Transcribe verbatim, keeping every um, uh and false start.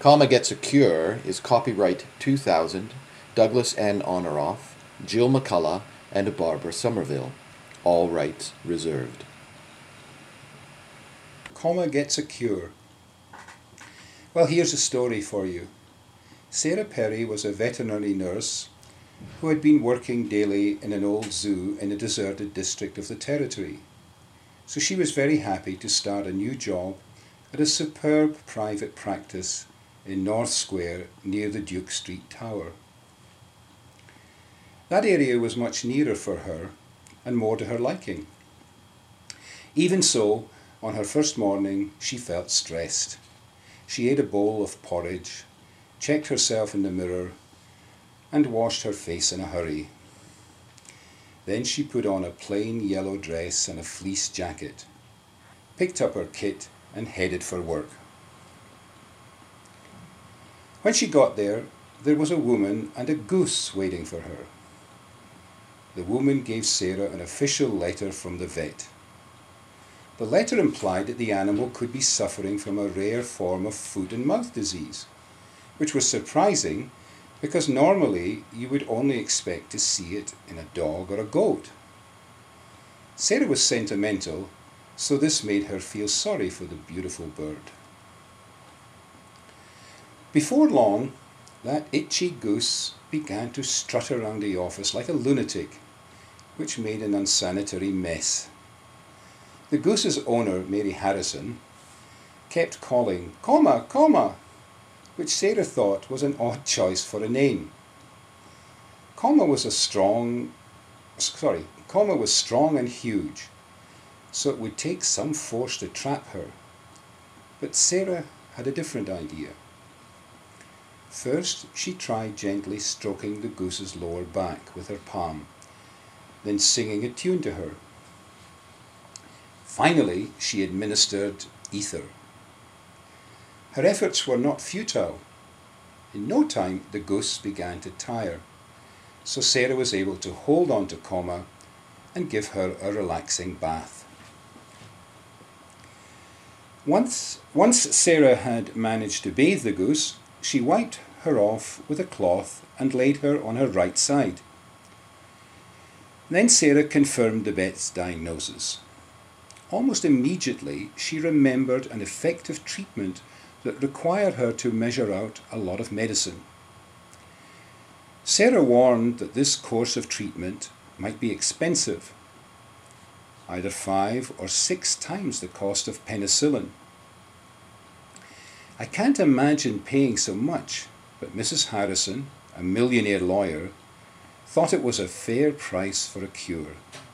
Comma Gets a Cure is copyright two thousand, Douglas N. Honoroff, Jill McCullough, and Barbara Somerville. All rights reserved. Comma Gets a Cure. Well, here's a story for you. Sarah Perry was a veterinary nurse who had been working daily in an old zoo in a deserted district of the Territory. So she was very happy to start a new job at a superb private practice in North Square near the Duke Street Tower. That area was much nearer for her and more to her liking. Even so, on her first morning, she felt stressed. She ate a bowl of porridge, checked herself in the mirror, and washed her face in a hurry. Then she put on a plain yellow dress and a fleece jacket, picked up her kit, and headed for work. When she got there, there was a woman and a goose waiting for her. The woman gave Sarah an official letter from the vet. The letter implied that the animal could be suffering from a rare form of foot and mouth disease, which was surprising because normally you would only expect to see it in a dog or a goat. Sarah was sentimental, so this made her feel sorry for the beautiful bird. Before long, that itchy goose began to strut around the office like a lunatic, which made an unsanitary mess. The goose's owner, Mary Harrison, kept calling, "Comma, Comma," which Sarah thought was an odd choice for a name. Comma was a strong, sorry, Comma was strong and huge, so it would take some force to trap her. But Sarah had a different idea. First, she tried gently stroking the goose's lower back with her palm, then singing a tune to her. Finally, she administered ether. Her efforts were not futile. In no time, the goose began to tire, so Sarah was able to hold on to Comma and give her a relaxing bath. Once, once Sarah had managed to bathe the goose, she wiped her off with a cloth and laid her on her right side. Then Sarah confirmed the vet's diagnosis. Almost immediately, she remembered an effective treatment that required her to measure out a lot of medicine. Sarah warned that this course of treatment might be expensive, either five or six times the cost of penicillin. I can't imagine paying so much, but Missus Harrison, a millionaire lawyer, thought it was a fair price for a cure.